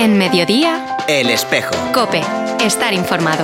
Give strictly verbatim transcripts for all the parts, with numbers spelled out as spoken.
En Mediodía, El Espejo. COPE. Estar informado.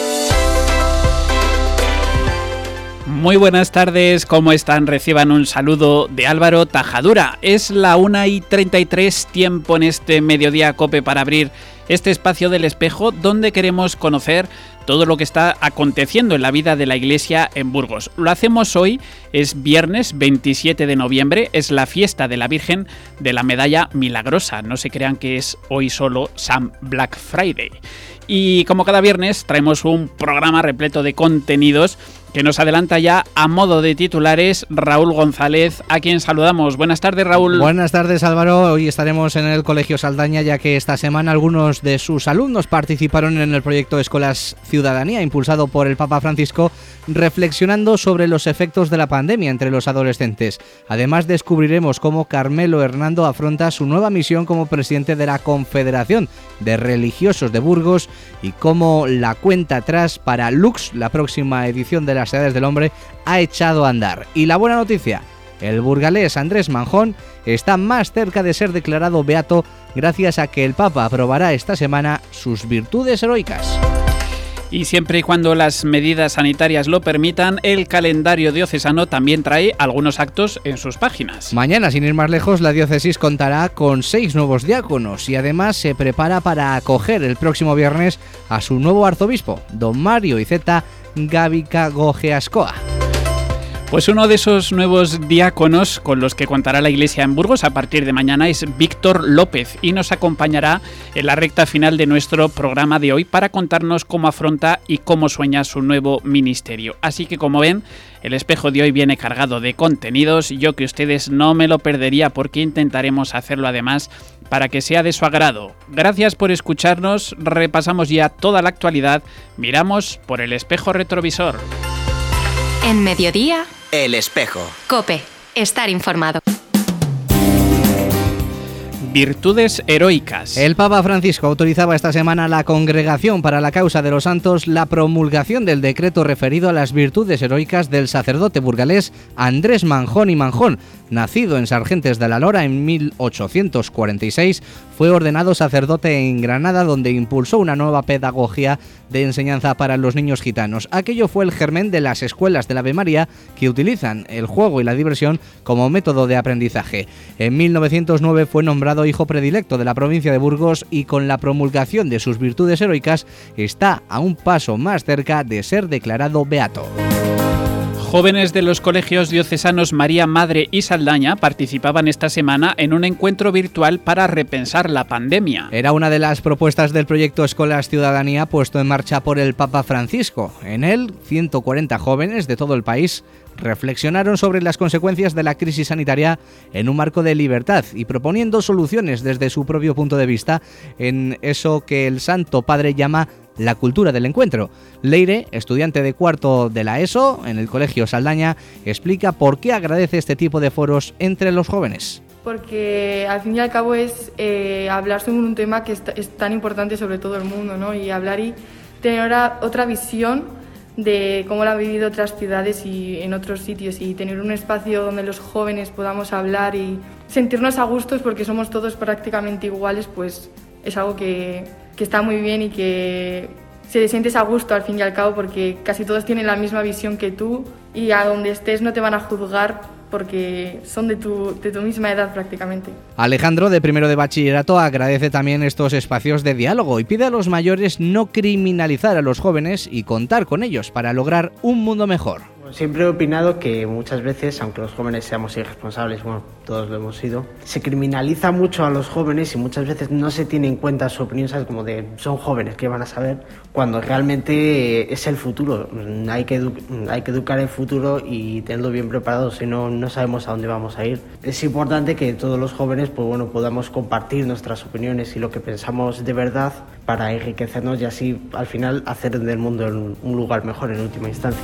Muy buenas tardes, ¿cómo están? Reciban un saludo de Álvaro Tajadura. Es la una y treinta y tres, tiempo en este Mediodía COPE para abrir este espacio del Espejo, donde queremos conocer todo lo que está aconteciendo en la vida de la Iglesia en Burgos. Lo hacemos hoy, es viernes veintisiete de noviembre, es la fiesta de la Virgen de la Medalla Milagrosa. No se crean que es hoy solo San Black Friday. Y como cada viernes traemos un programa repleto de contenidos que nos adelanta ya a modo de titulares Raúl González, a quien saludamos. Buenas tardes, Raúl. Buenas tardes, Álvaro. Hoy estaremos en el Colegio Saldaña, ya que esta semana algunos de sus alumnos participaron en el proyecto Escolas Ciudadanía, impulsado por el Papa Francisco, reflexionando sobre los efectos de la pandemia entre los adolescentes. Además, descubriremos cómo Carmelo Hernando afronta su nueva misión como presidente de la Confederación de Religiosos de Burgos y cómo la cuenta atrás para Lux, la próxima edición de la Las Edades del Hombre, ha echado a andar. Y la buena noticia, el burgalés Andrés Manjón está más cerca de ser declarado beato gracias a que el Papa aprobará esta semana sus virtudes heroicas. Y siempre y cuando las medidas sanitarias lo permitan, el calendario diocesano también trae algunos actos en sus páginas. Mañana, sin ir más lejos, la diócesis contará con seis nuevos diáconos y además se prepara para acoger el próximo viernes a su nuevo arzobispo, don Mario Iceta Gávica Gojeascoa. Pues uno de esos nuevos diáconos con los que contará la Iglesia en Burgos a partir de mañana es Víctor López y nos acompañará en la recta final de nuestro programa de hoy para contarnos cómo afronta y cómo sueña su nuevo ministerio. Así que, como ven, el Espejo de hoy viene cargado de contenidos y yo que ustedes no me lo perdería porque intentaremos hacerlo además para que sea de su agrado. Gracias por escucharnos, repasamos ya toda la actualidad, miramos por el espejo retrovisor. En Mediodía, El Espejo. COPE. Estar informado. Virtudes heroicas. El Papa Francisco autorizaba esta semana a la Congregación para la Causa de los Santos la promulgación del decreto referido a las virtudes heroicas del sacerdote burgalés Andrés Manjón y Manjón. Nacido en Sargentes de la Lora en mil ochocientos cuarenta y seis, fue ordenado sacerdote en Granada, donde impulsó una nueva pedagogía de enseñanza para los niños gitanos. Aquello fue el germen de las escuelas del Ave María, que utilizan el juego y la diversión como método de aprendizaje. En mil novecientos nueve fue nombrado hijo predilecto de la provincia de Burgos y con la promulgación de sus virtudes heroicas está a un paso más cerca de ser declarado beato. Jóvenes de los colegios diocesanos María Madre y Saldaña participaban esta semana en un encuentro virtual para repensar la pandemia. Era una de las propuestas del proyecto Escolas Ciudadanía puesto en marcha por el Papa Francisco. En él, ciento cuarenta jóvenes de todo el país reflexionaron sobre las consecuencias de la crisis sanitaria en un marco de libertad y proponiendo soluciones desde su propio punto de vista en eso que el Santo Padre llama la cultura del encuentro. Leire, estudiante de cuarto de la ESO en el Colegio Saldaña, explica por qué agradece este tipo de foros entre los jóvenes. Porque al fin y al cabo es eh, hablar sobre un tema que es, es tan importante sobre todo el mundo, ¿no? Y hablar y tener otra, otra visión de cómo lo han vivido otras ciudades y en otros sitios, y tener un espacio donde los jóvenes podamos hablar y sentirnos a gustos porque somos todos prácticamente iguales, pues es algo que, que está muy bien y que se sientes a gusto al fin y al cabo porque casi todos tienen la misma visión que tú y a donde estés no te van a juzgar porque son de tu, de tu misma edad prácticamente. Alejandro, de primero de bachillerato, agradece también estos espacios de diálogo y pide a los mayores no criminalizar a los jóvenes y contar con ellos para lograr un mundo mejor. Siempre he opinado que muchas veces, aunque los jóvenes seamos irresponsables, bueno, todos lo hemos sido, se criminaliza mucho a los jóvenes y muchas veces no se tiene en cuenta su opinión, ¿sabes? Como de, son jóvenes, ¿qué van a saber? Cuando realmente es el futuro. Hay que, edu- hay que educar el futuro y tenerlo bien preparado, si no, no sabemos a dónde vamos a ir. Es importante que todos los jóvenes, pues bueno, podamos compartir nuestras opiniones y lo que pensamos de verdad para enriquecernos y así, al final, hacer del mundo un lugar mejor en última instancia.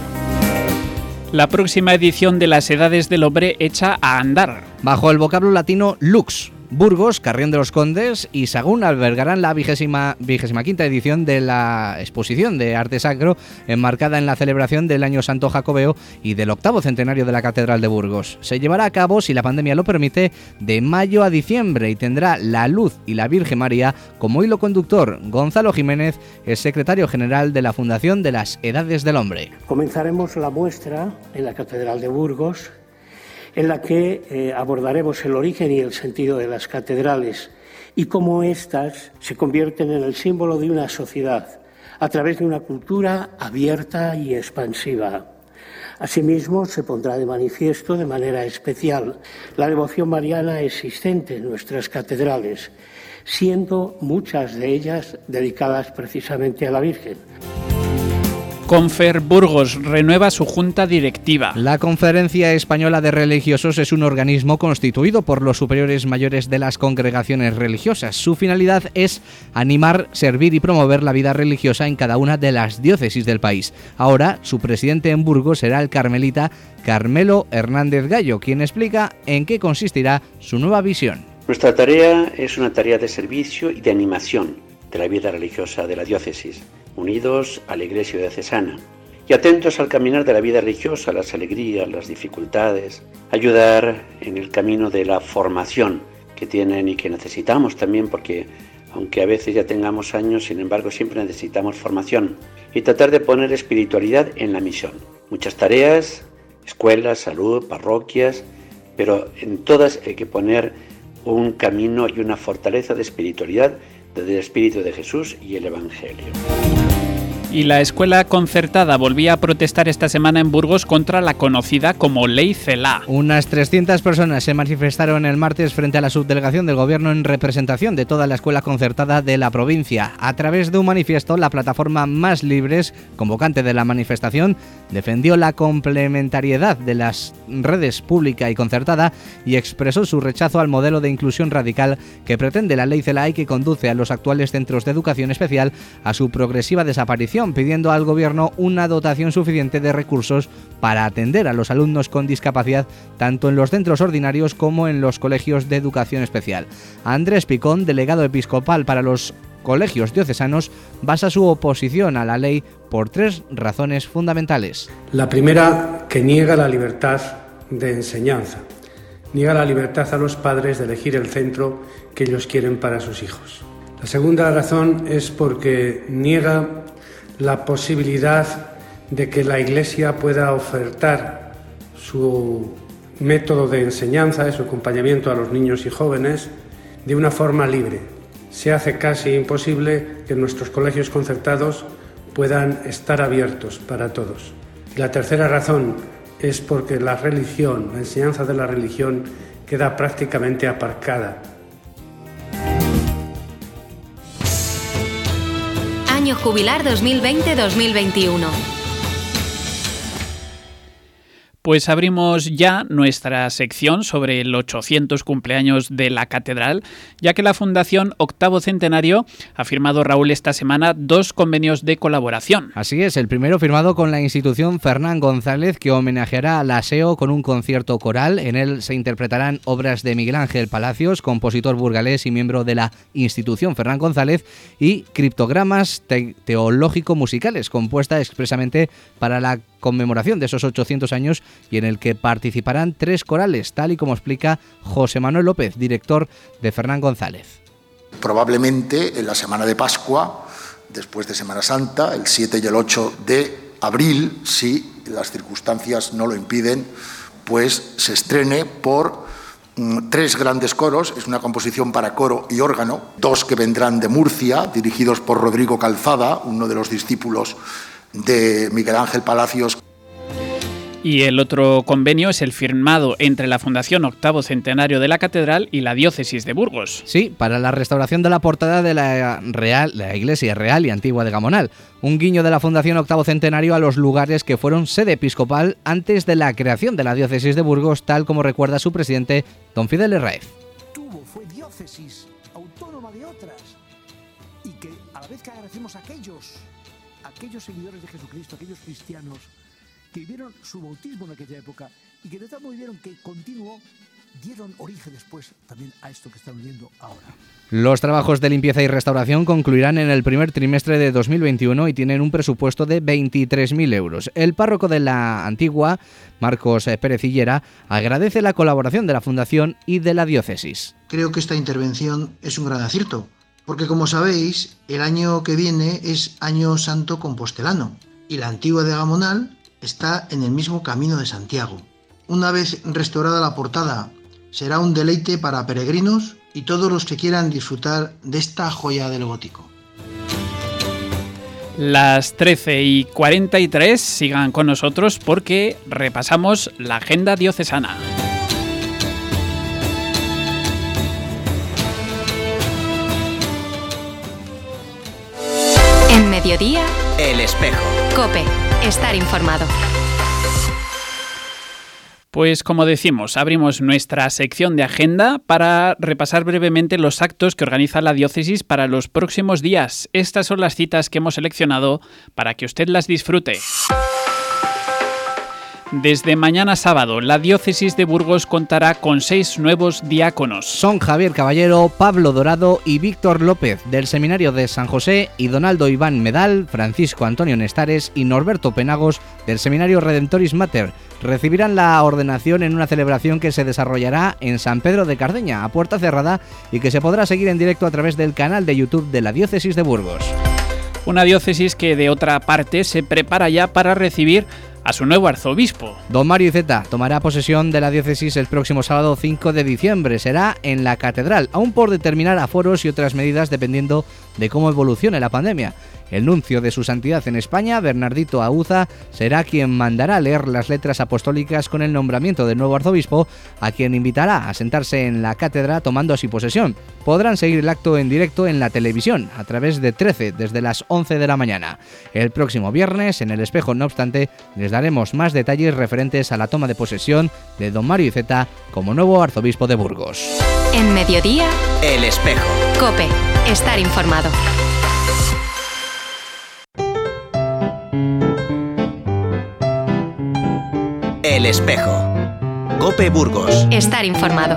La próxima edición de las Edades del Hombre echa a andar. Bajo el vocablo latino Lux, Burgos, Carrión de los Condes y Sagún albergarán la vigésima, vigésima quinta edición de la exposición de arte sacro enmarcada en la celebración del Año Santo Jacobeo y del octavo centenario de la Catedral de Burgos. Se llevará a cabo, si la pandemia lo permite, de mayo a diciembre y tendrá la Luz y la Virgen María como hilo conductor. Gonzalo Jiménez es secretario general de la Fundación de las Edades del Hombre. Comenzaremos la muestra en la Catedral de Burgos, en la que eh, abordaremos el origen y el sentido de las catedrales y cómo éstas se convierten en el símbolo de una sociedad a través de una cultura abierta y expansiva. Asimismo, se pondrá de manifiesto de manera especial la devoción mariana existente en nuestras catedrales, siendo muchas de ellas dedicadas precisamente a la Virgen. Confer Burgos renueva su junta directiva. La Conferencia Española de Religiosos es un organismo constituido por los superiores mayores de las congregaciones religiosas. Su finalidad es animar, servir y promover la vida religiosa en cada una de las diócesis del país. Ahora, su presidente en Burgos será el carmelita Carmelo Hernández Gallo, quien explica en qué consistirá su nueva visión. Nuestra tarea es una tarea de servicio y de animación de la vida religiosa de la diócesis, unidos a la Iglesia diocesana y atentos al caminar de la vida religiosa, las alegrías, las dificultades, ayudar en el camino de la formación que tienen y que necesitamos también, porque aunque a veces ya tengamos años, sin embargo siempre necesitamos formación, y tratar de poner espiritualidad en la misión. Muchas tareas, escuelas, salud, parroquias, pero en todas hay que poner un camino y una fortaleza de espiritualidad desde el Espíritu de Jesús y el Evangelio. Y la escuela concertada volvía a protestar esta semana en Burgos contra la conocida como Ley Celaá. Unas trescientas personas se manifestaron el martes frente a la subdelegación del Gobierno en representación de toda la escuela concertada de la provincia. A través de un manifiesto, la plataforma Más Libres, convocante de la manifestación, defendió la complementariedad de las redes pública y concertada y expresó su rechazo al modelo de inclusión radical que pretende la Ley Celaá y que conduce a los actuales centros de educación especial a su progresiva desaparición, pidiendo al Gobierno una dotación suficiente de recursos para atender a los alumnos con discapacidad tanto en los centros ordinarios como en los colegios de educación especial. Andrés Picón, delegado episcopal para los colegios diocesanos, basa su oposición a la ley por tres razones fundamentales. La primera, que niega la libertad de enseñanza, niega la libertad a los padres de elegir el centro que ellos quieren para sus hijos. La segunda razón es porque niega la posibilidad de que la Iglesia pueda ofertar su método de enseñanza, su acompañamiento a los niños y jóvenes de una forma libre. Se hace casi imposible que nuestros colegios concertados puedan estar abiertos para todos. Y la tercera razón es porque la religión, la enseñanza de la religión, queda prácticamente aparcada. Año jubilar dos mil veinte dos mil veintiuno. Pues abrimos ya nuestra sección sobre el ochocientos cumpleaños de la Catedral, ya que la Fundación Octavo Centenario ha firmado, Raúl, esta semana dos convenios de colaboración. Así es, el primero firmado con la institución Fernán González, que homenajeará a la S E O con un concierto coral. En él se interpretarán obras de Miguel Ángel Palacios, compositor burgalés y miembro de la institución Fernán González, y criptogramas te- teológico-musicales, compuesta expresamente para la conmemoración de esos ochocientos años y en el que participarán tres corales, tal y como explica José Manuel López, director de Fernán González. Probablemente en la semana de Pascua, después de Semana Santa, el siete y el ocho de abril, si las circunstancias no lo impiden, pues se estrene por mm, tres grandes coros. Es una composición para coro y órgano, dos que vendrán de Murcia, dirigidos por Rodrigo Calzada, uno de los discípulos de Miguel Ángel Palacios. Y el otro convenio es el firmado entre la Fundación Octavo Centenario de la Catedral y la Diócesis de Burgos. Sí, para la restauración de la portada de la, Real, la Iglesia Real y Antigua de Gamonal. Un guiño de la Fundación Octavo Centenario a los lugares que fueron sede episcopal antes de la creación de la Diócesis de Burgos, tal como recuerda su presidente, don Fidel Herráez. Tuvo, fue diócesis autónoma de otras, y que a la vez que agradecemos a aquellos aquellos seguidores de Jesucristo, aquellos cristianos que vivieron su bautismo en aquella época y que de tal modo vivieron que continuó, dieron origen después también a esto que están viendo ahora. Los trabajos de limpieza y restauración concluirán en el primer trimestre de dos mil veintiuno y tienen un presupuesto de veintitrés mil euros. El párroco de la Antigua, Marcos Pérez Hillera, agradece la colaboración de la Fundación y de la diócesis. Creo que esta intervención es un gran acierto, porque como sabéis, el año que viene es Año Santo Compostelano y la Antigua de Gamonal está en el mismo camino de Santiago. Una vez restaurada la portada, será un deleite para peregrinos y todos los que quieran disfrutar de esta joya del gótico. Las trece y cuarenta y tres, sigan con nosotros porque repasamos la agenda diocesana. En Mediodía, El Espejo. COPE, estar informado. Pues como decimos, abrimos nuestra sección de agenda para repasar brevemente los actos que organiza la diócesis para los próximos días. Estas son las citas que hemos seleccionado para que usted las disfrute. Desde mañana sábado, la diócesis de Burgos contará con seis nuevos diáconos. Son Javier Caballero, Pablo Dorado y Víctor López, del Seminario de San José, y Donaldo Iván Medal, Francisco Antonio Nestares y Norberto Penagos, del Seminario Redemptoris Mater. Recibirán la ordenación en una celebración que se desarrollará en San Pedro de Cardeña, a puerta cerrada, y que se podrá seguir en directo a través del canal de YouTube de la diócesis de Burgos. Una diócesis que, de otra parte, se prepara ya para recibir a su nuevo arzobispo. Don Mario Iceta tomará posesión de la diócesis el próximo sábado cinco de diciembre. Será en la catedral, aún por determinar aforos y otras medidas dependiendo de cómo evolucione la pandemia. El nuncio de su santidad en España, Bernardito Auza, será quien mandará leer las letras apostólicas con el nombramiento del nuevo arzobispo, a quien invitará a sentarse en la cátedra tomando así posesión. Podrán seguir el acto en directo en la televisión, a través de trece, desde las once de la mañana. El próximo viernes, en El Espejo, no obstante, les daremos más detalles referentes a la toma de posesión de don Mario Iceta como nuevo arzobispo de Burgos. En Mediodía, El Espejo. COPE, estar informado. El Espejo. COPE Burgos. Estar informado.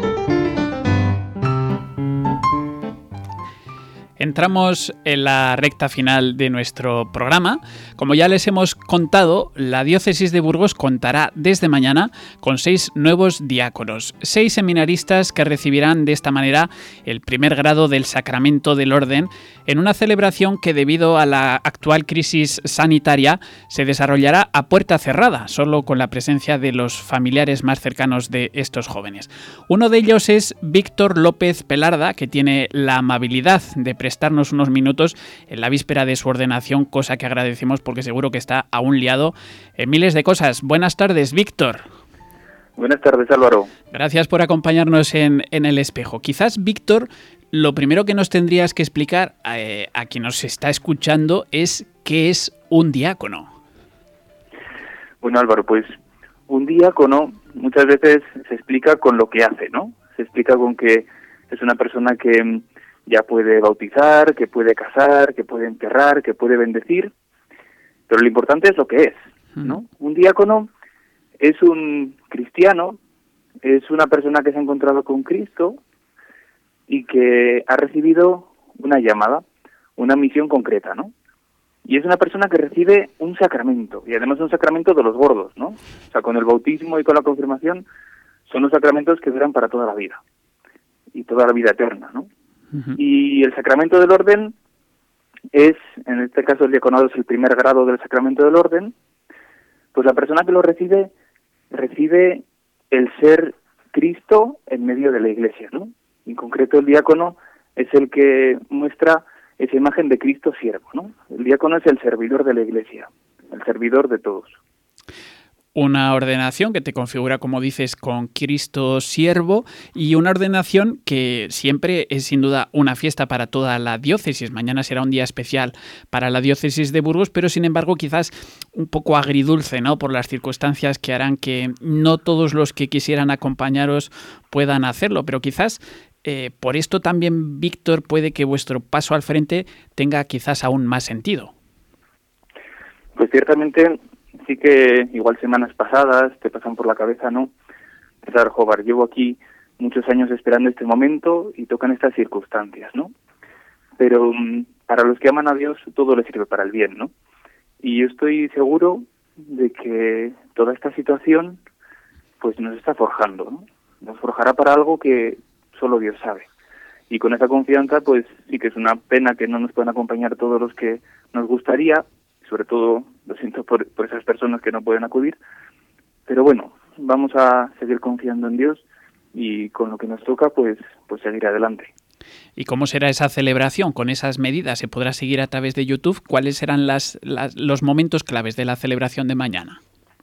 Entramos en la recta final de nuestro programa. Como ya les hemos contado, la diócesis de Burgos contará desde mañana con seis nuevos diáconos, seis seminaristas que recibirán de esta manera el primer grado del sacramento del orden en una celebración que, debido a la actual crisis sanitaria, se desarrollará a puerta cerrada, solo con la presencia de los familiares más cercanos de estos jóvenes. Uno de ellos es Víctor López Pelarda, que tiene la amabilidad de prestarnos unos minutos en la víspera de su ordenación, cosa que agradecemos porque seguro que está aún liado en miles de cosas. Buenas tardes, Víctor. Buenas tardes, Álvaro. Gracias por acompañarnos en, en El Espejo. Quizás, Víctor, lo primero que nos tendrías que explicar eh, a quien nos está escuchando es qué es un diácono. Bueno, Álvaro, pues un diácono muchas veces se explica con lo que hace, ¿no? Se explica con que es una persona que ya puede bautizar, que puede casar, que puede enterrar, que puede bendecir, pero lo importante es lo que es, ¿no? Un diácono es un cristiano, es una persona que se ha encontrado con Cristo y que ha recibido una llamada, una misión concreta, ¿no? Y es una persona que recibe un sacramento, y además un sacramento de los gordos, ¿no? O sea, con el bautismo y con la confirmación son los sacramentos que duran para toda la vida, y toda la vida eterna, ¿no? Uh-huh. Y el sacramento del orden es, en este caso el diaconado es el primer grado del sacramento del orden, pues la persona que lo recibe, recibe el ser Cristo en medio de la Iglesia, ¿no? En concreto el diácono es el que muestra esa imagen de Cristo siervo, ¿no? El diácono es el servidor de la Iglesia, el servidor de todos. Una ordenación que te configura, como dices, con Cristo siervo, y una ordenación que siempre es sin duda una fiesta para toda la diócesis. Mañana será un día especial para la diócesis de Burgos, pero sin embargo quizás un poco agridulce, ¿no? Por las circunstancias que harán que no todos los que quisieran acompañaros puedan hacerlo, pero quizás eh, por esto también, Víctor, puede que vuestro paso al frente tenga quizás aún más sentido. Pues ciertamente sí que igual semanas pasadas te pasan por la cabeza, ¿no? pensar, joder, llevo aquí muchos años esperando este momento y tocan estas circunstancias, ¿no? Pero um, para los que aman a Dios todo les sirve para el bien, ¿no? Y yo estoy seguro de que toda esta situación pues nos está forjando, ¿no? Nos forjará para algo que solo Dios sabe. Y con esa confianza, pues sí que es una pena que no nos puedan acompañar todos los que nos gustaría, sobre todo lo siento por, por esas personas que no pueden acudir, pero bueno, vamos a seguir confiando en Dios y con lo que nos toca, pues, pues seguir adelante. ¿Y cómo será esa celebración con esas medidas? ¿Se podrá seguir a través de YouTube? ¿Cuáles serán las, las, los momentos claves de la celebración de mañana?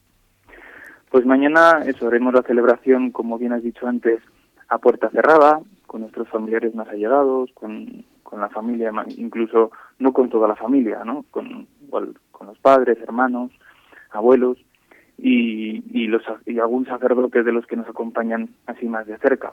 Pues mañana eso, haremos la celebración, como bien has dicho antes, a puerta cerrada, con nuestros familiares más allegados, con, con la familia, incluso no con toda la familia, ¿no? Con, igual, con los padres, hermanos, abuelos y, y, los, y algún sacerdote de los que nos acompañan así más de cerca.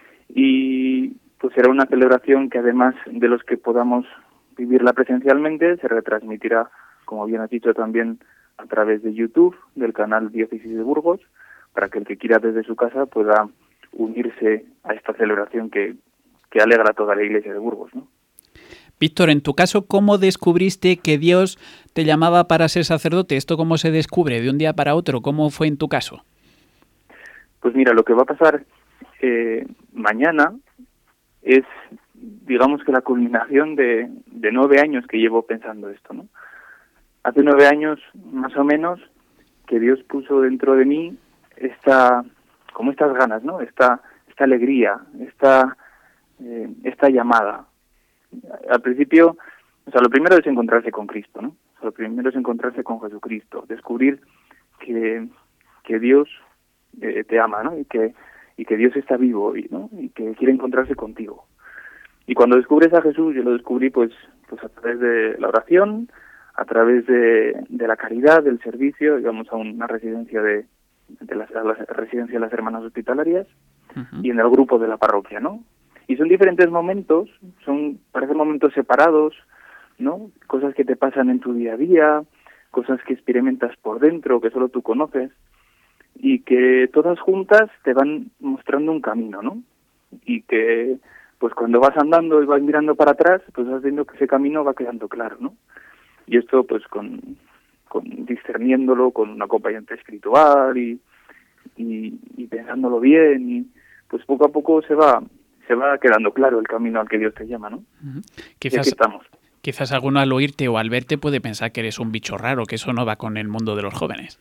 Y pues será una celebración que además de los que podamos vivirla presencialmente, se retransmitirá, como bien has dicho también, a través de YouTube, del canal Diócesis de Burgos, para que el que quiera desde su casa pueda unirse a esta celebración que, que alegra a toda la Iglesia de Burgos, ¿no? Víctor, en tu caso, ¿cómo descubriste que Dios te llamaba para ser sacerdote? ¿Esto cómo se descubre de un día para otro? ¿Cómo fue en tu caso? Pues mira, lo que va a pasar eh, mañana es, digamos que la culminación de, de nueve años que llevo pensando esto, ¿no? Hace nueve años, más o menos, que Dios puso dentro de mí esta, como estas ganas, ¿no? Esta, esta alegría, esta, eh, esta llamada. Al principio, o sea, lo primero es encontrarse con Cristo, ¿no? O sea, lo primero es encontrarse con Jesucristo, descubrir que, que Dios eh, te ama, ¿no? Y que, y que Dios está vivo, y, ¿no? Y que quiere encontrarse contigo. Y cuando descubres a Jesús, yo lo descubrí pues, pues a través de la oración, a través de, de la caridad, del servicio. Íbamos a una residencia de, de las, a la residencia de las Hermanas Hospitalarias, uh-huh, y en el grupo de la parroquia, ¿no? Y son diferentes momentos, son parecen momentos separados, ¿no? Cosas que te pasan en tu día a día, cosas que experimentas por dentro, que solo tú conoces, y que todas juntas te van mostrando un camino, ¿no? Y que, pues cuando vas andando y vas mirando para atrás, pues vas viendo que ese camino va quedando claro, ¿no? Y esto pues con, con discerniéndolo con un acompañante espiritual y, y, y pensándolo bien, y pues poco a poco se va se va quedando claro el camino al que Dios te llama, ¿no? Uh-huh. Quizás, aquí estamos. Quizás alguno al oírte o al verte puede pensar que eres un bicho raro, que eso no va con el mundo de los jóvenes.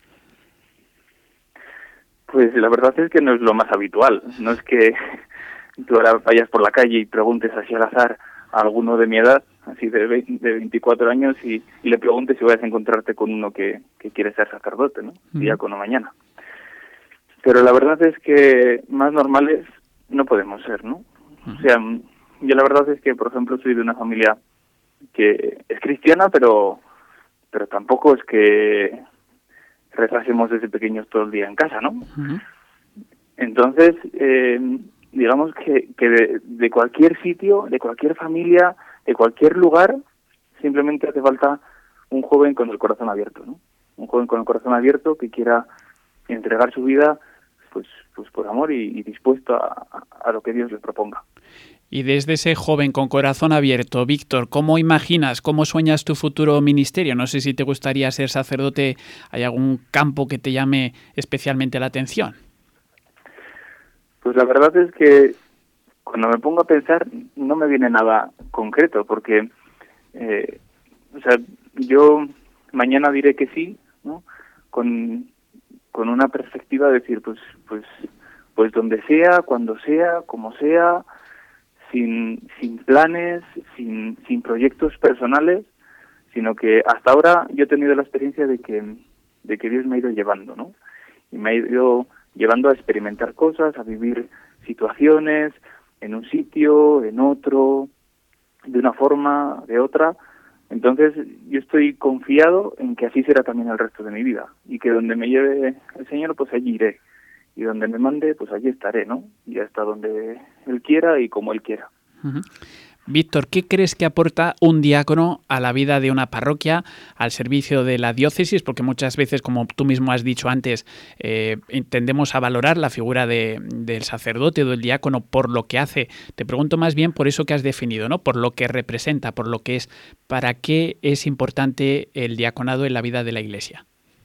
Pues la verdad es que no es lo más habitual. No es que tú ahora vayas por la calle y preguntes así al azar a alguno de mi edad, así de, de veinticuatro años, y, y le preguntes si vas a encontrarte con uno que, que quiere ser sacerdote, ¿no? Uh-huh. Diácono mañana. Pero la verdad es que más normales no podemos ser, ¿no? Uh-huh. O sea, yo la verdad es que, por ejemplo, soy de una familia que es cristiana, pero pero tampoco es que rezásemos desde pequeños todo el día en casa, ¿no? Uh-huh. Entonces, eh, digamos que, que de, de cualquier sitio, de cualquier familia, de cualquier lugar, simplemente hace falta un joven con el corazón abierto, ¿no? Un joven con el corazón abierto que quiera entregar su vida pues pues por amor y, y dispuesto a, a lo que Dios le proponga. Y desde ese joven con corazón abierto, Víctor, ¿cómo imaginas, cómo sueñas tu futuro ministerio? No sé si te gustaría ser sacerdote, ¿hay algún campo que te llame especialmente la atención? Pues la verdad es que cuando me pongo a pensar no me viene nada concreto, porque eh, o sea, yo mañana diré que sí, ¿no? Con, con una perspectiva de decir, pues, pues, pues donde sea, cuando sea, como sea, sin, sin planes, sin, sin proyectos personales, sino que hasta ahora yo he tenido la experiencia de que, de que Dios me ha ido llevando, ¿no? Y me ha ido llevando a experimentar cosas, a vivir situaciones en un sitio, en otro, de una forma, de otra. Entonces yo estoy confiado en que así será también el resto de mi vida, y que donde me lleve el Señor, pues allí iré, y donde me mande, pues allí estaré, ¿no? Y hasta donde Él quiera y como Él quiera. Uh-huh. Víctor, ¿qué crees que aporta un diácono a la vida de una parroquia, al servicio de la diócesis? Porque muchas veces, como tú mismo has dicho antes, eh, tendemos a valorar la figura de, del sacerdote o del diácono por lo que hace. Te pregunto más bien por eso que has definido, ¿no? Por lo que representa, por lo que es. ¿Para qué es importante el diaconado en la vida de la Iglesia?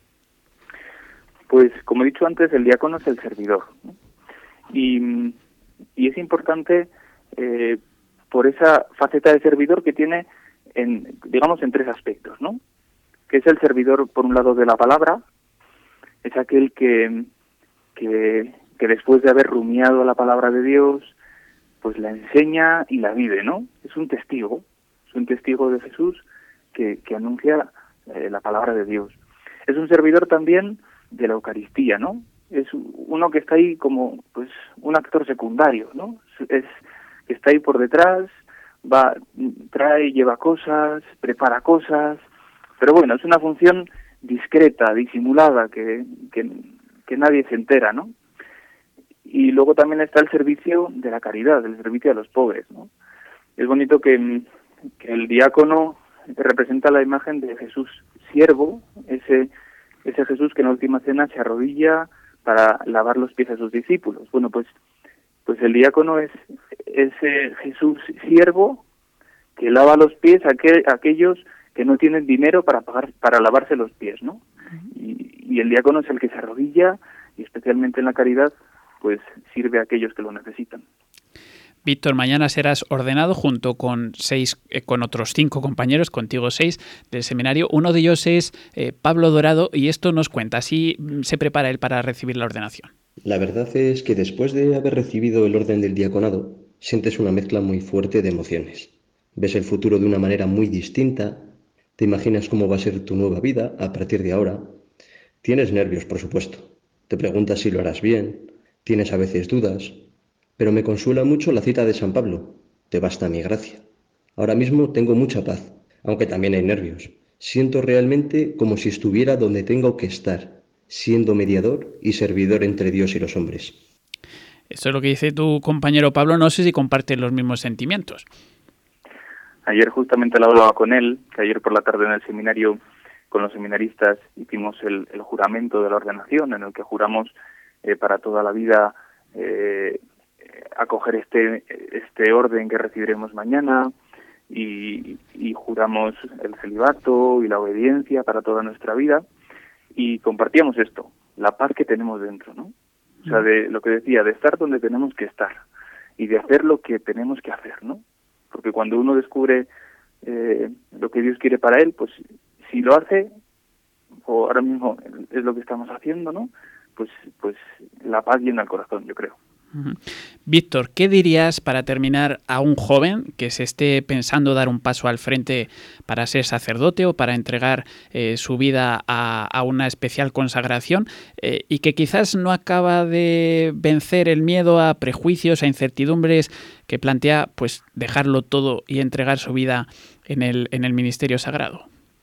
Pues, como he dicho antes, el diácono es el servidor, ¿no? Y, y es importante eh, por esa faceta de servidor que tiene, en, digamos, en tres aspectos, ¿no? Que es el servidor, por un lado, de la palabra, es aquel que, que, que después de haber rumiado la palabra de Dios, pues la enseña y la vive, ¿no? Es un testigo, es un testigo de Jesús que, que anuncia eh, la palabra de Dios. Es un servidor también de la Eucaristía, ¿no? Es uno que está ahí como, pues, un actor secundario, ¿no? Es que está ahí por detrás, va, trae, lleva cosas, prepara cosas, pero bueno, es una función discreta, disimulada, que, que, que nadie se entera, ¿no? Y luego también está el servicio de la caridad, el servicio a los pobres, ¿no? Es bonito que, que el diácono representa la imagen de Jesús siervo, ese ese Jesús que en la última cena se arrodilla para lavar los pies a sus discípulos. Bueno, pues pues el diácono es ese Jesús siervo que lava los pies a, aquel, a aquellos que no tienen dinero para pagar para lavarse los pies, ¿no? Y, y el diácono es el que se arrodilla y especialmente en la caridad pues sirve a aquellos que lo necesitan. Víctor, mañana serás ordenado junto con seis, eh, con otros cinco compañeros, contigo seis, del seminario. Uno de ellos es eh, Pablo Dorado, y esto nos cuenta. Así se prepara él para recibir la ordenación. La verdad es que después de haber recibido el orden del diaconado, sientes una mezcla muy fuerte de emociones. Ves el futuro de una manera muy distinta, te imaginas cómo va a ser tu nueva vida a partir de ahora. Tienes nervios, por supuesto. Te preguntas si lo harás bien, tienes a veces dudas. Pero me consuela mucho la cita de San Pablo: te basta mi gracia. Ahora mismo tengo mucha paz, aunque también hay nervios. Siento realmente como si estuviera donde tengo que estar, siendo mediador y servidor entre Dios y los hombres. Eso es lo que dice tu compañero Pablo. No sé si comparten los mismos sentimientos. Ayer justamente lo hablaba con él, que ayer por la tarde en el seminario con los seminaristas hicimos el, el juramento de la ordenación, en el que juramos eh, para toda la vida eh, acoger este este orden que recibiremos mañana y, y juramos el celibato y la obediencia para toda nuestra vida, y compartíamos esto, la paz que tenemos dentro, ¿no? O sea, de lo que decía, de estar donde tenemos que estar y de hacer lo que tenemos que hacer, ¿no? Porque cuando uno descubre eh, lo que Dios quiere para él, pues si lo hace, o ahora mismo es lo que estamos haciendo, ¿no? Pues, pues la paz llena el corazón, yo creo. Víctor, ¿qué dirías para terminar a un joven que se esté pensando dar un paso al frente para ser sacerdote o para entregar eh, su vida a, a una especial consagración eh, y que quizás no acaba de vencer el miedo a prejuicios, a incertidumbres, que plantea pues dejarlo todo y entregar su vida en el, en el ministerio sagrado?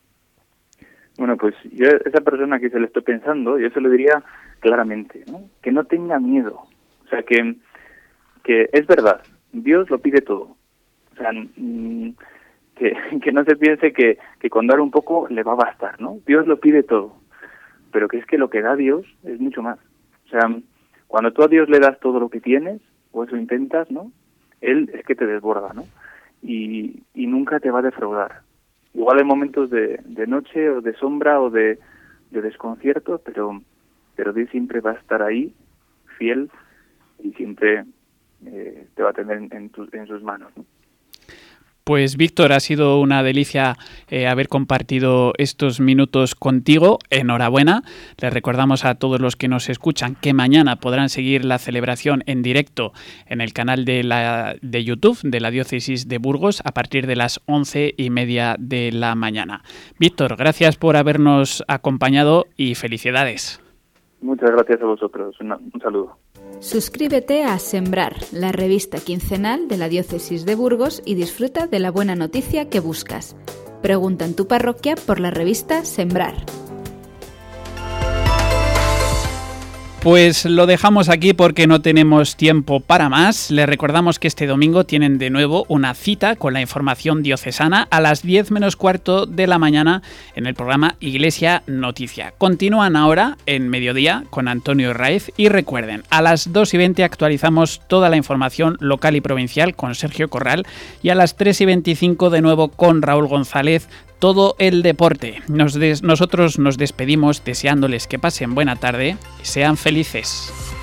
Bueno, pues yo a esa persona que se le estoy pensando, yo se lo diría claramente, ¿no? Que no tenga miedo. O sea, que, que es verdad, Dios lo pide todo. O sea, que, que no se piense que, que con dar un poco le va a bastar, ¿no? Dios lo pide todo. Pero que es que lo que da Dios es mucho más. O sea, cuando tú a Dios le das todo lo que tienes, o eso intentas, ¿no? Él es que te desborda, ¿no? Y, y nunca te va a defraudar. Igual hay momentos de, de noche o de sombra o de, de desconcierto, pero, pero Dios siempre va a estar ahí, fiel, y siempre eh, te va a tener en, en, tu, en sus manos, ¿no? Pues Víctor, ha sido una delicia eh, haber compartido estos minutos contigo. Enhorabuena. Les recordamos a todos los que nos escuchan que mañana podrán seguir la celebración en directo en el canal de, la, de YouTube de la Diócesis de Burgos a partir de las once y media de la mañana. Víctor, gracias por habernos acompañado y felicidades. Muchas gracias a vosotros. Una, un saludo. Suscríbete a Sembrar, la revista quincenal de la Diócesis de Burgos, y disfruta de la buena noticia que buscas. Pregunta en tu parroquia por la revista Sembrar. Pues lo dejamos aquí porque no tenemos tiempo para más. Les recordamos que este domingo tienen de nuevo una cita con la información diocesana a las diez menos cuarto de la mañana en el programa Iglesia Noticia. Continúan ahora en mediodía con Antonio Raez y recuerden, a las dos y veinte actualizamos toda la información local y provincial con Sergio Corral y a las tres y veinticinco de nuevo con Raúl González, todo el deporte. Nos des- nosotros nos despedimos deseándoles que pasen buena tarde y sean felices.